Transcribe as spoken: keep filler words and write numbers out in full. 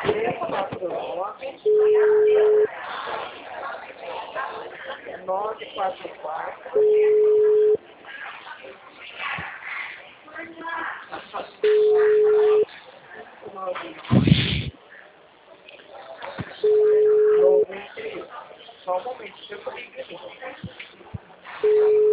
nove quatro quatro nove nove três. Só um momento, deixa eu ligar aqui.